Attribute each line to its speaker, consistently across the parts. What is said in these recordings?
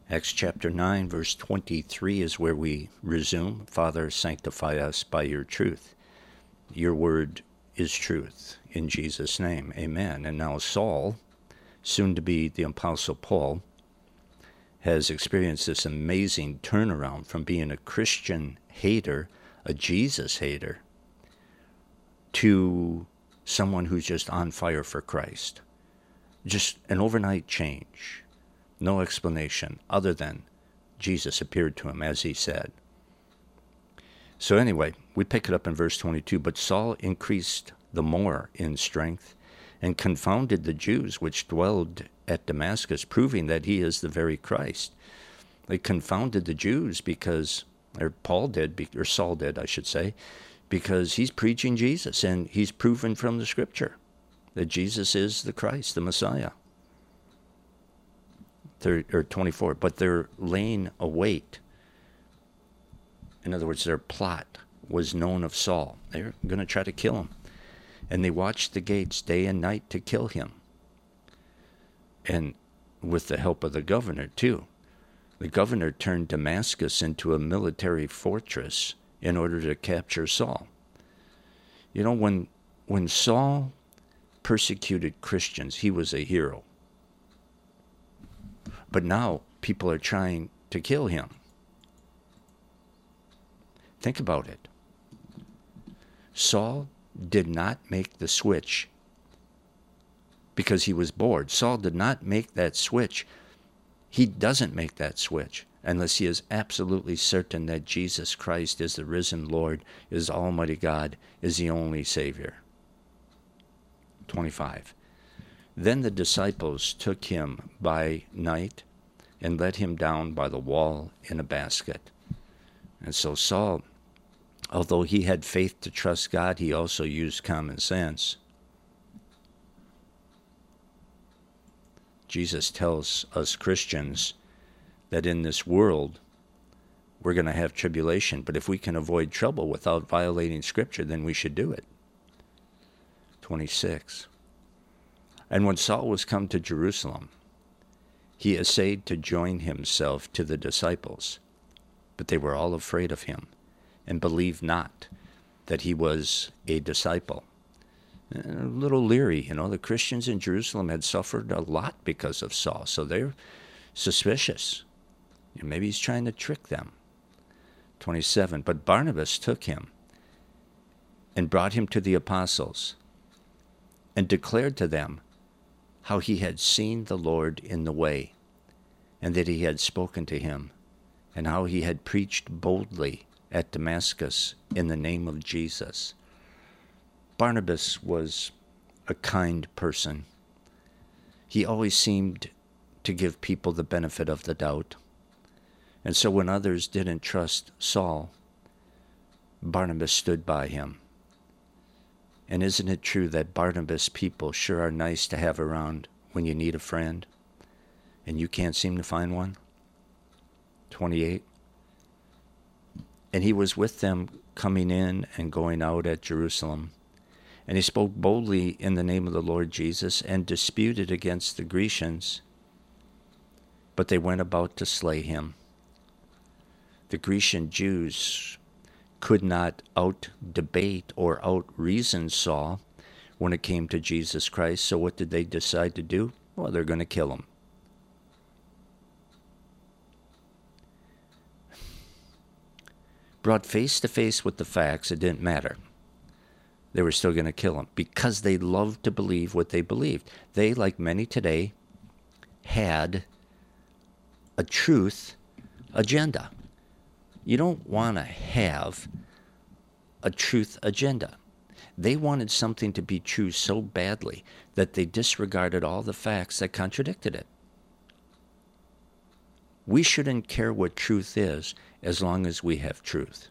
Speaker 1: Acts chapter 9, verse 23 is where we resume. Father, sanctify us by your truth. Your word is truth. In Jesus' name, amen. And now Saul, soon to be the Apostle Paul, has experienced this amazing turnaround from being a Christian hater, a Jesus hater, to someone who's just on fire for Christ. Just an overnight change. No explanation other than Jesus appeared to him as he said. So anyway, we pick it up in verse 22. But Saul increased the more in strength and confounded the Jews which dwelled at Damascus, proving that he is the very Christ. They confounded the Jews because, or Saul did, I should say, because he's preaching Jesus and he's proven from the scripture that Jesus is the Christ, the Messiah. 24, but they're laying a wait. In other words, their plot was known of Saul. They're going to try to kill him. And they watched the gates day and night to kill him. And with the help of the governor, too. The governor turned Damascus into a military fortress in order to capture Saul. You know, when Saul persecuted Christians, he was a hero. But now people are trying to kill him. Think about it. Saul did not make the switch because he was bored. Saul did not make that switch. He doesn't make that switch unless he is absolutely certain that Jesus Christ is the risen Lord, is Almighty God, is the only Savior. 25. Then the disciples took him by night and let him down by the wall in a basket. And so Saul, although he had faith to trust God, he also used common sense. Jesus tells us Christians that in this world we're going to have tribulation, but if we can avoid trouble without violating Scripture, then we should do it. 26. And when Saul was come to Jerusalem, he essayed to join himself to the disciples, but they were all afraid of him, and believed not that he was a disciple. A little leery, the Christians in Jerusalem had suffered a lot because of Saul, so they're suspicious. Maybe he's trying to trick them. 27. But Barnabas took him and brought him to the apostles, and declared to them how he had seen the Lord in the way, and that he had spoken to him, and how he had preached boldly at Damascus in the name of Jesus. Barnabas was a kind person. He always seemed to give people the benefit of the doubt. And so when others didn't trust Saul, Barnabas stood by him. And isn't it true that Barnabas people sure are nice to have around when you need a friend and you can't seem to find one? 28. And he was with them coming in and going out at Jerusalem. And he spoke boldly in the name of the Lord Jesus and disputed against the Grecians, but they went about to slay him. The Grecian Jews could not out-debate or out-reason Saul when it came to Jesus Christ. So what did they decide to do? Well, they're going to kill him. Brought face to face with the facts, it didn't matter. They were still going to kill him because they loved to believe what they believed. They, like many today, had a truth agenda. You don't want to have a truth agenda. They wanted something to be true so badly that they disregarded all the facts that contradicted it. We shouldn't care what truth is as long as we have truth.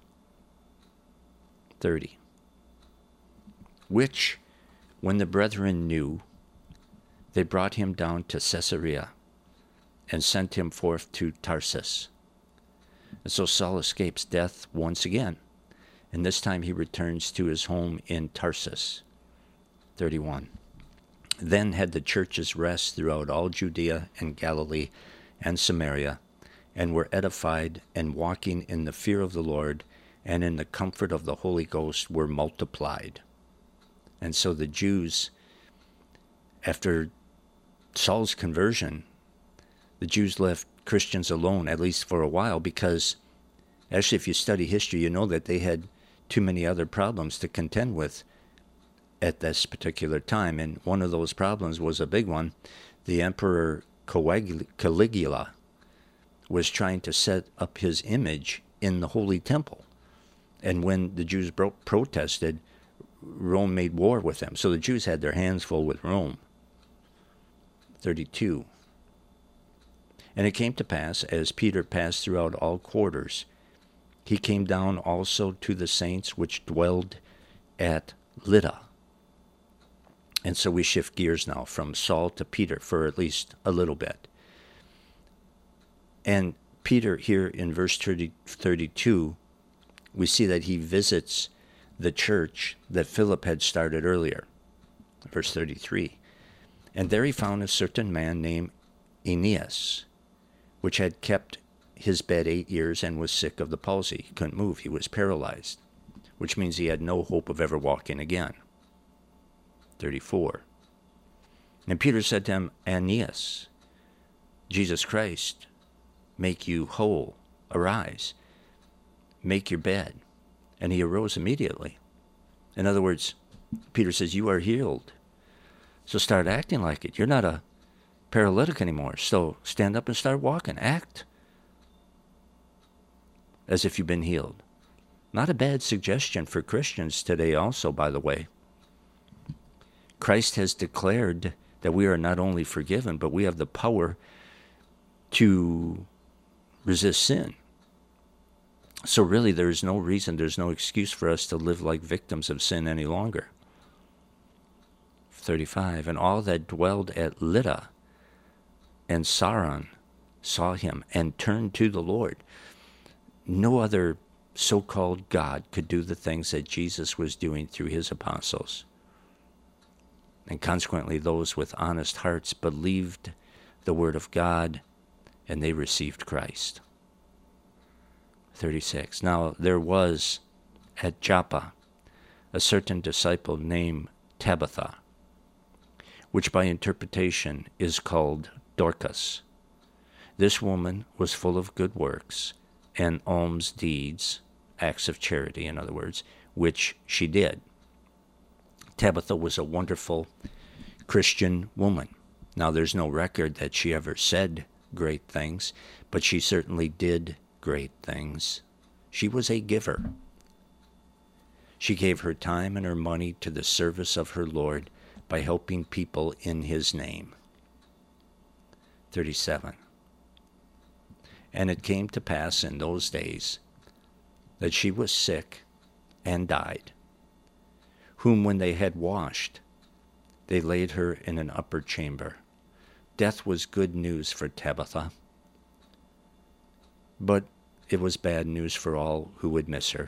Speaker 1: 30. Which, when the brethren knew, they brought him down to Caesarea and sent him forth to Tarsus. And so Saul escapes death once again, and this time he returns to his home in Tarsus. 31. Then had the churches rest throughout all Judea and Galilee and Samaria, and were edified, and walking in the fear of the Lord and in the comfort of the Holy Ghost were multiplied. And so the Jews, after Saul's conversion, the Jews left Christians alone, at least for a while, because actually if you study history, you know that they had too many other problems to contend with at this particular time. And one of those problems was a big one. The Emperor Caligula was trying to set up his image in the Holy Temple. And when the Jews protested, Rome made war with them. So the Jews had their hands full with Rome. 32. And it came to pass, as Peter passed throughout all quarters, he came down also to the saints which dwelled at Lydda. And so we shift gears now from Saul to Peter for at least a little bit. And Peter here in verse 32, we see that he visits the church that Philip had started earlier. Verse 33. And there he found a certain man named Aeneas, which had kept his bed 8 years and was sick of the palsy. He couldn't move. He was paralyzed, which means he had no hope of ever walking again. 34. And Peter said to him, Aeneas, Jesus Christ, make you whole. Arise, make your bed. And he arose immediately. In other words, Peter says, you are healed. So start acting like it. You're not a paralytic anymore. So stand up and start walking. Act as if you've been healed. Not a bad suggestion for Christians today also, by the way. Christ has declared that we are not only forgiven, but we have the power to resist sin. So really, there's no reason, there's no excuse for us to live like victims of sin any longer. 35. And all that dwelled at Lydda and Saron saw him and turned to the Lord. No other so-called God could do the things that Jesus was doing through his apostles. And consequently, those with honest hearts believed the word of God, and they received Christ. 36. Now there was at Joppa a certain disciple named Tabitha, which by interpretation is called Dorcas. This woman was full of good works and alms deeds, acts of charity, in other words, which she did. Tabitha was a wonderful Christian woman. Now, there's no record that she ever said great things, but she certainly did great things. She was a giver. She gave her time and her money to the service of her Lord by helping people in his name. 37. And it came to pass in those days that she was sick and died, whom when they had washed, they laid her in an upper chamber. Death was good news for Tabitha, but it was bad news for all who would miss her.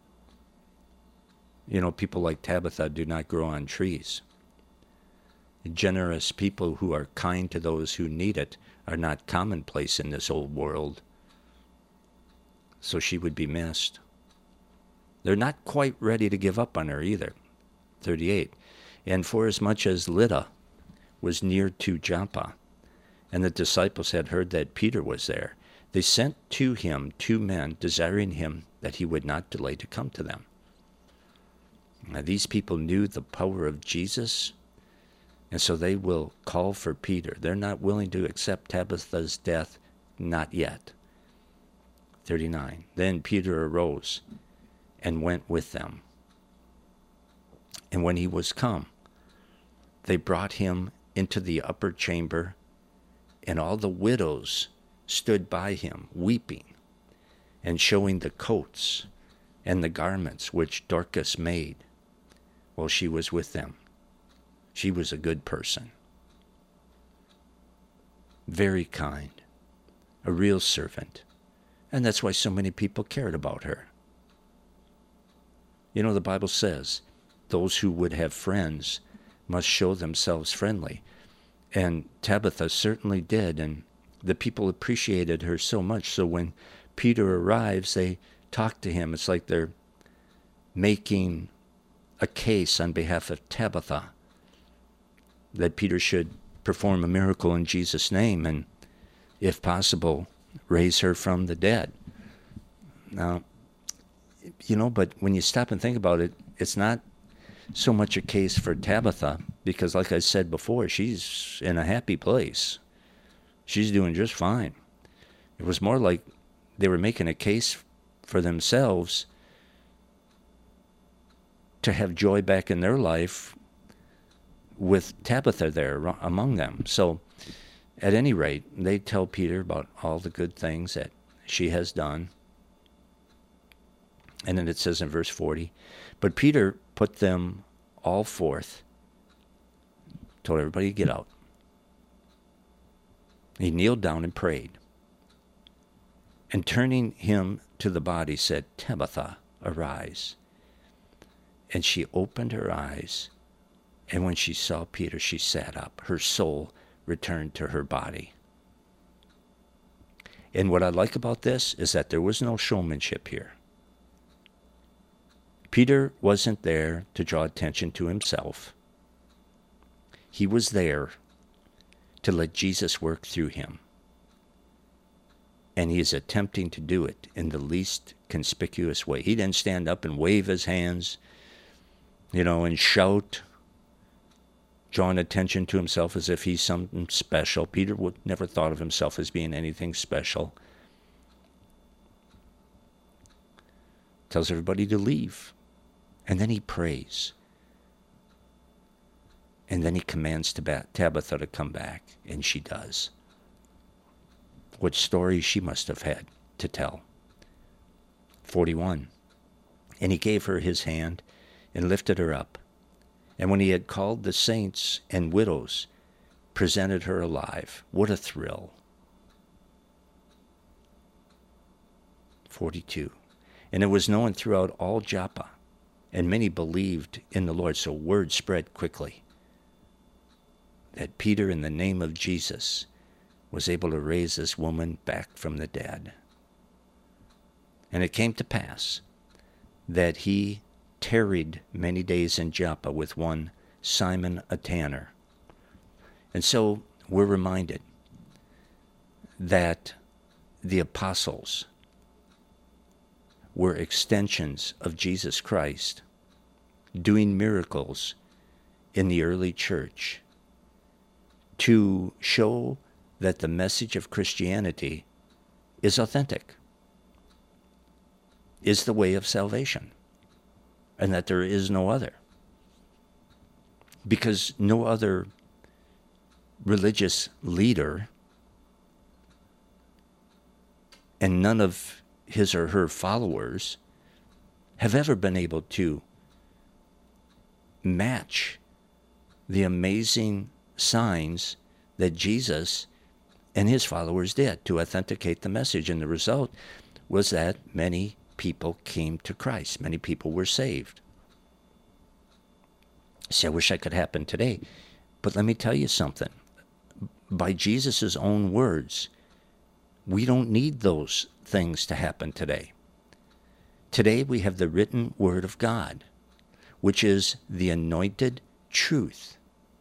Speaker 1: You know, people like Tabitha do not grow on trees. Generous people who are kind to those who need it are not commonplace in this old world. So she would be missed. They're not quite ready to give up on her either. 38. And forasmuch as Lydda was near to Joppa, and the disciples had heard that Peter was there, they sent to him 2 men, desiring him that he would not delay to come to them. Now these people knew the power of Jesus, and so they will call for Peter. They're not willing to accept Tabitha's death, not yet. 39. Then Peter arose and went with them. And when he was come, they brought him into the upper chamber, and all the widows stood by him, weeping, and showing the coats and the garments which Dorcas made while she was with them. She was a good person, very kind, a real servant, and that's why so many people cared about her. You know, the Bible says, those who would have friends must show themselves friendly. And Tabitha certainly did, and the people appreciated her so much. So when Peter arrives, they talk to him. It's like they're making a case on behalf of Tabitha that Peter should perform a miracle in Jesus' name and, if possible, raise her from the dead. Now, but when you stop and think about it, it's not so much a case for Tabitha, because like I said before, she's in a happy place. She's doing just fine. It was more like they were making a case for themselves to have joy back in their life with Tabitha there among them. So at any rate, they tell Peter about all the good things that she has done. And then it says in verse 40, but Peter put them all forth, told everybody to get out. He kneeled down and prayed. And turning him to the body, said, Tabitha, arise. And she opened her eyes, and when she saw Peter, she sat up. Her soul returned to her body. And what I like about this is that there was no showmanship here. Peter wasn't there to draw attention to himself. He was there to let Jesus work through him. And he is attempting to do it in the least conspicuous way. He didn't stand up and wave his hands, and shout, drawing attention to himself as if he's something special. Peter would never thought of himself as being anything special. Tells everybody to leave. And then he prays. And then he commands Tabitha to come back, and she does. What story she must have had to tell. 41. And he gave her his hand and lifted her up. And when he had called the saints and widows, presented her alive. What a thrill. 42. And it was known throughout all Joppa, and many believed in the Lord. So word spread quickly that Peter, in the name of Jesus, was able to raise this woman back from the dead. And it came to pass that he tarried many days in Joppa with one Simon a tanner. And so we're reminded that the apostles were extensions of Jesus Christ, doing miracles in the early church to show that the message of Christianity is authentic, is the way of salvation, and that there is no other. Because no other religious leader and none of his or her followers have ever been able to match the amazing signs that Jesus and his followers did to authenticate the message. And the result was that many people came to Christ. Many people were saved. See, I wish that could happen today. But let me tell you something. By Jesus' own words, we don't need those things to happen today. Today we have the written word of God, which is the anointed truth.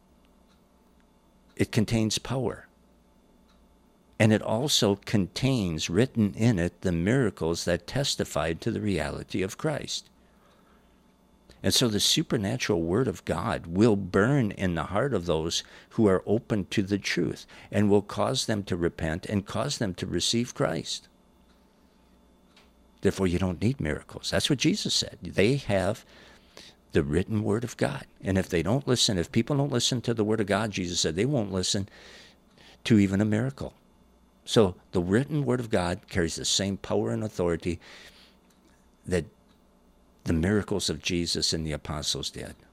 Speaker 1: It contains power. And it also contains, written in it, the miracles that testified to the reality of Christ. And so the supernatural word of God will burn in the heart of those who are open to the truth and will cause them to repent and cause them to receive Christ. Therefore, you don't need miracles. That's what Jesus said. They have the written word of God. And if they don't listen, if people don't listen to the word of God, Jesus said, they won't listen to even a miracle. So the written word of God carries the same power and authority that the miracles of Jesus and the apostles did.